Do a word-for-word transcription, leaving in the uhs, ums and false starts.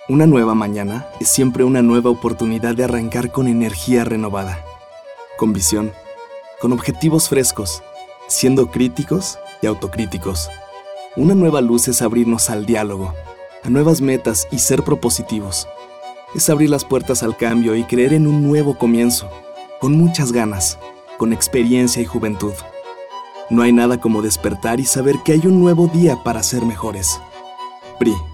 Una nueva mañana es siempre una nueva oportunidad de arrancar con energía renovada, con visión, con objetivos frescos, siendo críticos y autocríticos. Una nueva luz es abrirnos al diálogo, a nuevas metas y ser propositivos. Es abrir las puertas al cambio y creer en un nuevo comienzo, con muchas ganas, con experiencia y juventud. No hay nada como despertar y saber que hay un nuevo día para ser mejores. P R I.